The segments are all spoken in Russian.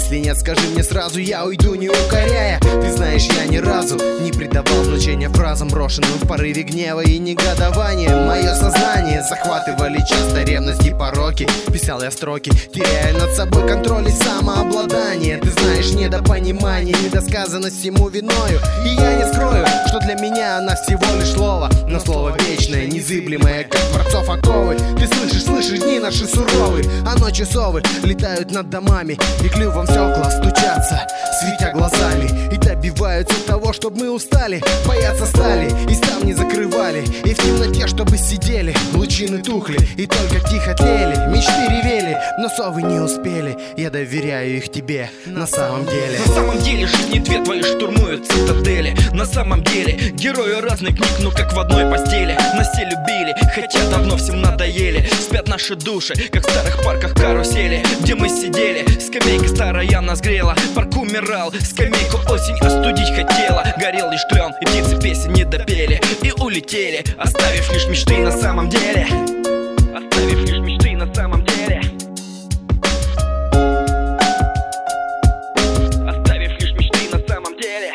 Если нет, скажи мне сразу, я уйду, не укоряя. Ты знаешь, я ни разу не придавал значения фразам, брошенным в порыве гнева и негодования. Мое сознание захватывали часто ревность и пороки. Писал я строки, теряя над собой контроль и самообладание. Ты знаешь, недопонимание, недосказанность всему виною. И я не скрою, что для меня она всего лишь слово, но слово вечное, незыблемое, как дворцов оковы. Ты слышишь, дни наши суровы, а ночи совы летают над домами и клювом в стекла стучатся, светя глазами, и добиваются того, чтобы мы устали, бояться стали и ставни закрывали, и в темноте, чтобы сидели, лучины тухли и только тихо тлели, мечты ревели, но совы не успели. Я доверяю их тебе на самом деле. На самом деле жизни две твои штурмуют цитадели. На самом деле герои разных книг, но как в одной постели. Нас все любили, хотя давно всем надоели. Спят наши души, как в старых парках карусели, где мы сидели. Скамейка старая нас грела, парк умирал, скамейку осень остудить хотела. Горел лишь клен, и птицы песен не допели и улетели, оставив лишь мечты на самом деле. Оставив лишь мечты на самом деле. Оставив лишь мечты на самом деле.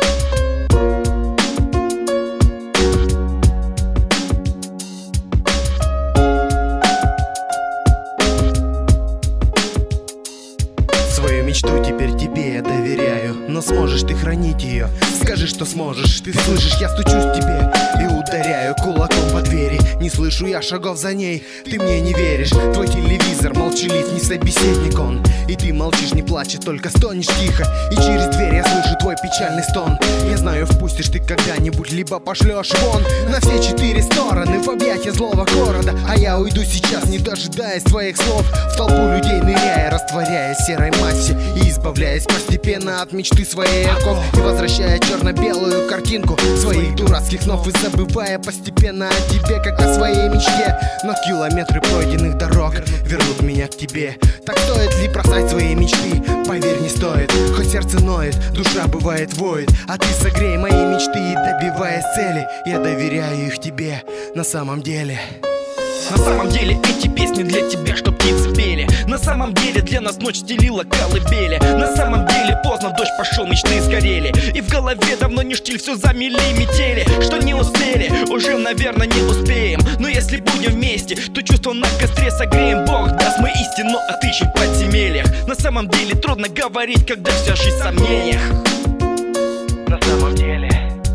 Свою мечту теперь тебе я доверяю, но сможешь ты хранить ее? Скажи, что сможешь. Ты слышишь, я стучусь тебе и ударяю кулаком по двери. Не слышу я шагов за ней, ты мне не веришь. Твой телевизор молчалив, не собеседник он. И ты молчишь, не плачешь, только стонешь тихо. И через дверь я слышу твой печальный стон. Я знаю, впустишь ты когда-нибудь, либо пошлешь вон на все четыре стороны в объятия злого города. А я уйду сейчас, не дожидаясь твоих слов, в толпу людей ныряя, растворяясь в серой массе и избавляясь постепенно от мечты своей оков, и возвращая черно-белую картинку своих дурацких снов, и забывая постепенно о тебе, как о своей мечте. Но километры пройденных дорог вернут меня к тебе. Так стоит ли бросать свои мечты? Поверь, не стоит. Хоть сердце ноет, душа бывает воет, а ты согрей мои мечты и добиваясь цели, я доверяю их тебе на самом деле. На самом деле эти песни для тебя, чтоб птицы пели. На самом деле для нас ночь стелила колыбели. На самом деле поздно дождь пошел, мечты сгорели, и в голове давно не штиль, все замели метели. Что не успели, уже, наверное, не успеем. Но если будем вместе, то чувство на костре согреем. Бог даст, мы истину отыщем в подземельях. На самом деле трудно говорить, когда вся жизнь в сомнениях. На самом деле.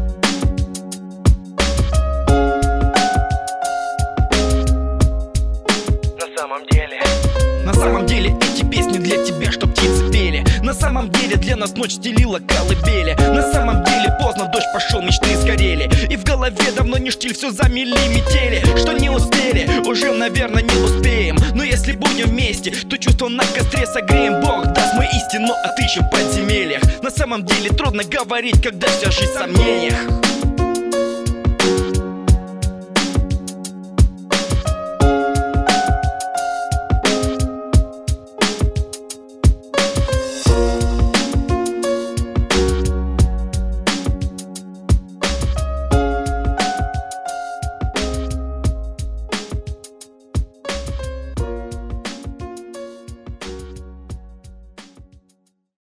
На самом деле эти песни для тебя, чтоб птицы пели. На самом деле для нас ночь стелила колыбели. На самом деле поздно дождь пошел, мечты сгорели, и в голове давно не штиль, все замели метели. Что не успели, уже, наверное, не успеем. Но если будем вместе, то чувство на костре согреем. Бог даст, мы истину отыщем в подземельях. На самом деле трудно говорить, когда вся жизнь в сомнениях.